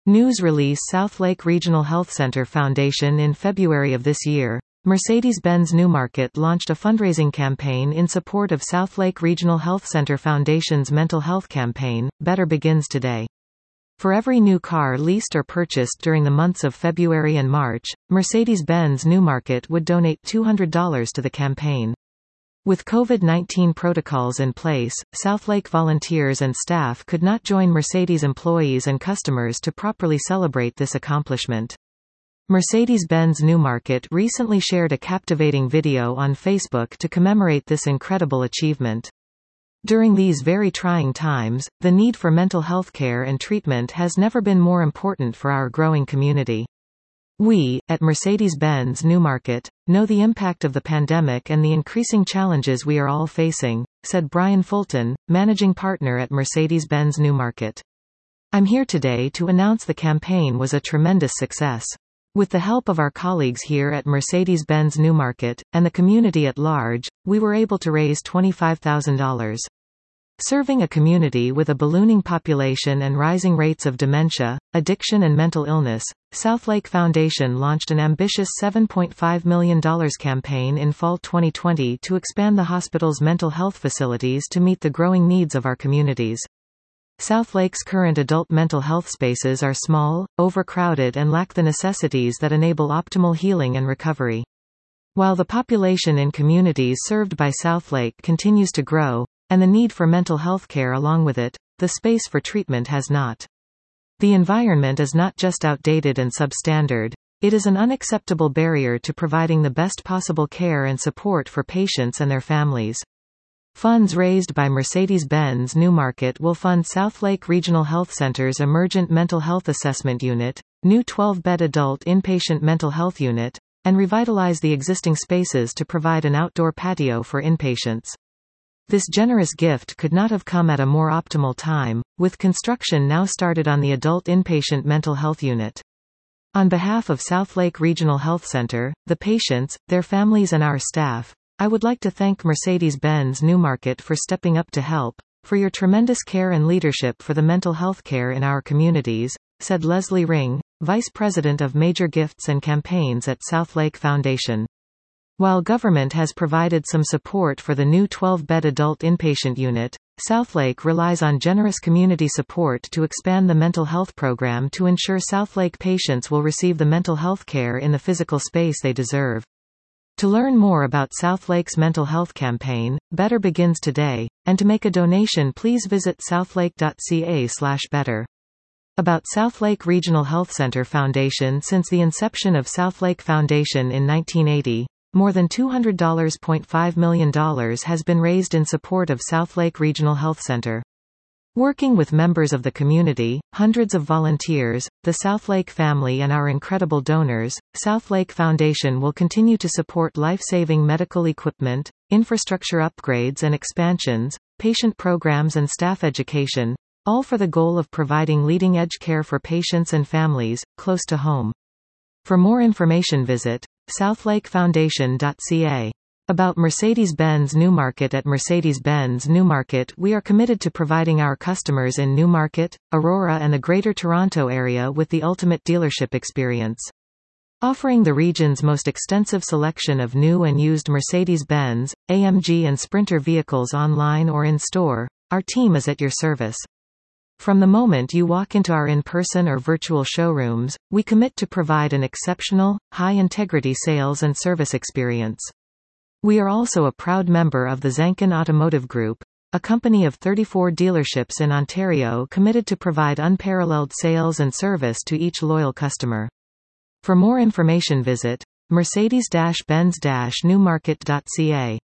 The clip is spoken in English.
News release Southlake Regional Health Center Foundation In February of this year, Mercedes-Benz Newmarket launched a fundraising campaign in support of Southlake Regional Health Center Foundation's mental health campaign, Better Begins Today. For every new car leased or purchased during the months of February and March, Mercedes-Benz Newmarket would donate $200 to the campaign. With COVID-19 protocols in place, Southlake volunteers and staff could not join Mercedes employees and customers to properly celebrate this accomplishment. Mercedes-Benz Newmarket recently shared a captivating video on Facebook to commemorate this incredible achievement. During these very trying times, the need for mental health care and treatment has never been more important for our growing community. We, at Mercedes-Benz Newmarket, know the impact of the pandemic and the increasing challenges we are all facing, said Brian Fulton, managing partner at Mercedes-Benz Newmarket. I'm here today to announce the campaign was a tremendous success. With the help of our colleagues here at Mercedes-Benz Newmarket, and the community at large, we were able to raise $25,000. Serving a community with a ballooning population and rising rates of dementia, addiction and mental illness, Southlake Foundation launched an ambitious $7.5 million campaign in fall 2020 to expand the hospital's mental health facilities to meet the growing needs of our communities. Southlake's current adult mental health spaces are small, overcrowded and lack the necessities that enable optimal healing and recovery. While the population in communities served by Southlake continues to grow, and the need for mental health care along with it, the space for treatment has not. The environment is not just outdated and substandard, it is an unacceptable barrier to providing the best possible care and support for patients and their families. Funds raised by Mercedes-Benz Newmarket will fund Southlake Regional Health Center's Emergent Mental Health Assessment Unit, new 12-bed adult inpatient mental health unit, and revitalize the existing spaces to provide an outdoor patio for inpatients. This generous gift could not have come at a more optimal time, with construction now started on the adult inpatient mental health unit. On behalf of Southlake Regional Health Center, the patients, their families and our staff, I would like to thank Mercedes-Benz Newmarket for stepping up to help, for your tremendous care and leadership for the mental health care in our communities, said Leslie Ring, Vice President of Major Gifts and Campaigns at Southlake Foundation. While government has provided some support for the new 12-bed adult inpatient unit, Southlake relies on generous community support to expand the mental health program to ensure Southlake patients will receive the mental health care in the physical space they deserve. To learn more about Southlake's mental health campaign, Better Begins Today, and to make a donation please visit southlake.ca/better. About Southlake Regional Health Center Foundation. Since the inception of Southlake Foundation in 1980, more than $200.5 million has been raised in support of Southlake Regional Health Center. Working with members of the community, hundreds of volunteers, the Southlake family and our incredible donors, Southlake Foundation will continue to support life-saving medical equipment, infrastructure upgrades and expansions, patient programs and staff education, all for the goal of providing leading-edge care for patients and families, close to home. For more information visit southlakefoundation.ca. About Mercedes-Benz Newmarket. At Mercedes-Benz Newmarket, we are committed to providing our customers in Newmarket, Aurora and the Greater Toronto Area with the ultimate dealership experience. Offering the region's most extensive selection of new and used Mercedes-Benz, AMG and Sprinter vehicles online or in store, our team is at your service. From the moment you walk into our in-person or virtual showrooms, we commit to provide an exceptional, high-integrity sales and service experience. We are also a proud member of the Zanken Automotive Group, a company of 34 dealerships in Ontario committed to provide unparalleled sales and service to each loyal customer. For more information visit Mercedes-Benz-Newmarket.ca.